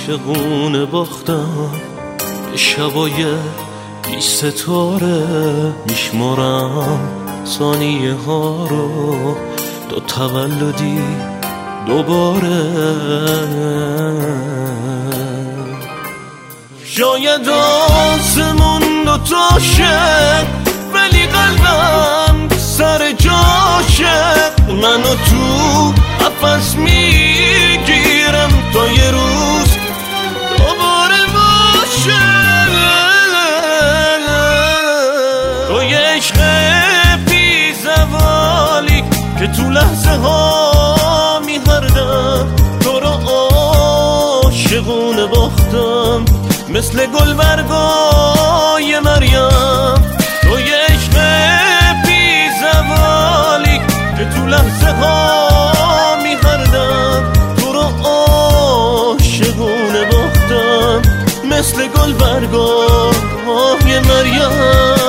عاشقونه باختم به شبای بی ستاره، میشمارم ثانیه ها رو تا تولدی دوباره. شاید آسمون دوتاشه ولی قلبم سر جاشه، منو تو قفس میگیرم تا یه روز دوباره باشه. تو یه عشق بی زوالی که تو لحظه ها می‌هردم، تو رو عاشقونه باختم مثل گل برگای مریم. تو یه عشق بی زوالی که تو لحظه ها می‌هردم، تو رو عاشقونه باختم مثل گل برگای مریم.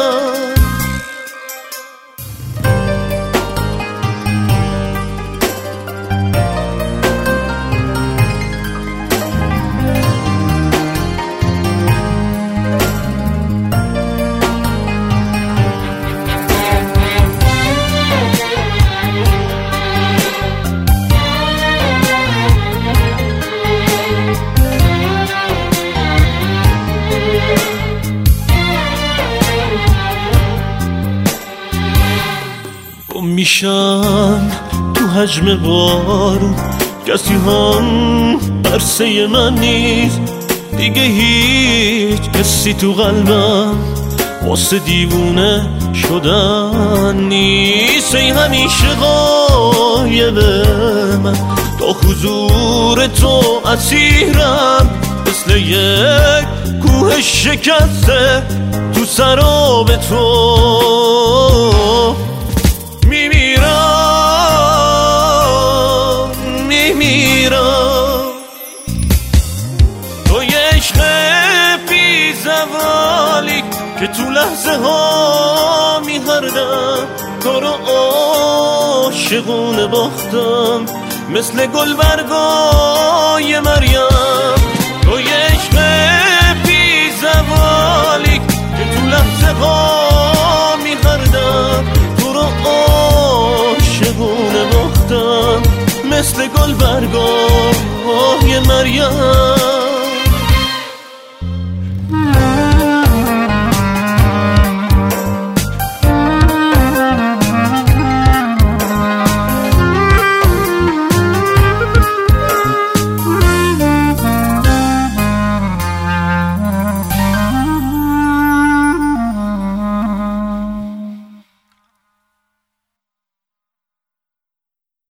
میشم تو حجم بارون، کسی هم عرصه من نیست دیگه، هیچ کسی تو قلبم واسه دیوونه شدن نیست. ای همیشه غایبه من، تا حضور تو اسیرم مثل یک کوه شکسته تو سراب تو. تو یه عشق بی زوالی که تو لحظه ها می‌هردم، تو رو عاشقونه باختم مثل گل برگای مریم. تو یه عشق بی زوالی که تو لحظه ها می‌هردم، تو رو عاشقونه باختم مثل گل برگای مریم.